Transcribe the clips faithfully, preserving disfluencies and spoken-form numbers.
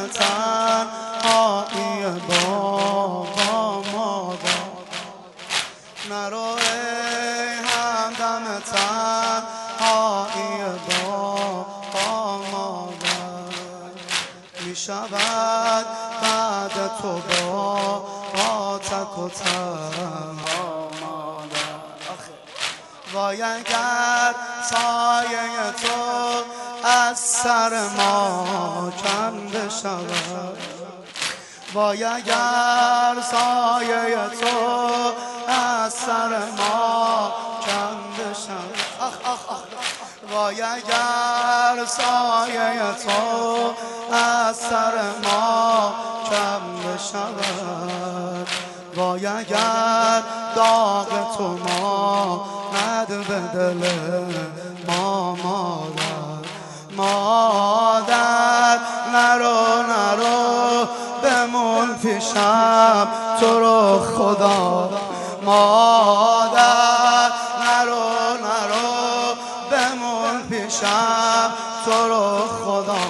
تنهایی بابا مادر نرو ای همدم تنهایی بابا مادر میشود بعد تو با تک و تنها مادر وای اگر سایه تو از سر ما کنده شود وای اگر سایه تو از سر ما کنده شود آخ آخ آخ وای اگر سایه تو از سر ما کنده شود وای اگر داغ تو ما ند به دل ما مادر مادر نرو نرو بمون پیشم تو رو خدا مادر نرو نرو بمون پیشم تو رو خدا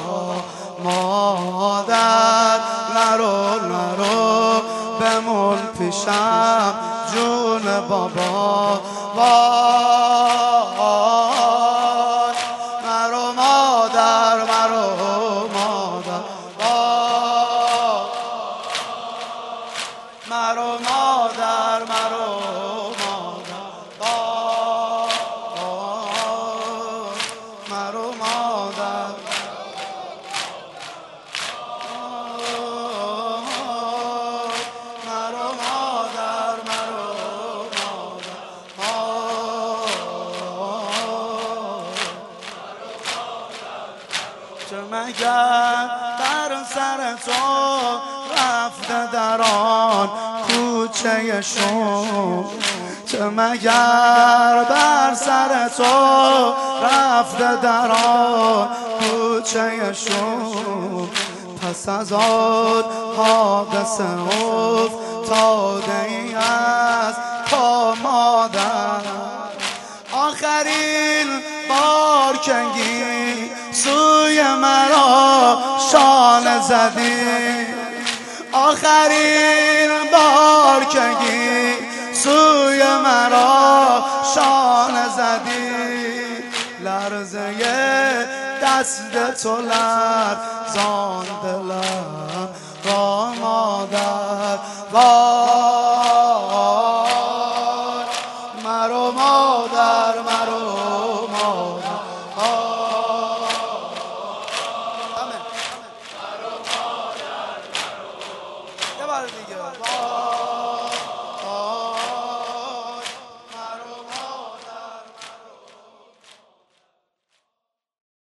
مادر نرو نرو بمون پیشم جون بابا وای مرو مادر مرو مادر وای مرو مادر مرو مادر وای مرو مادر چه مگر بر سر تو رفته در آن کوچه شوم چه مگر بر سر تو رفته در آن کوچه شوم پس از آن حادثه افتاده ای از پا مادر آخرین بار کنگی سوی مرا شانه زدی آخرین بار کنگی سوی مرا شانه زدی لرزه دست تو لرزان دلم را مادر وای مرو مادر مرو مادر یه بار دیگه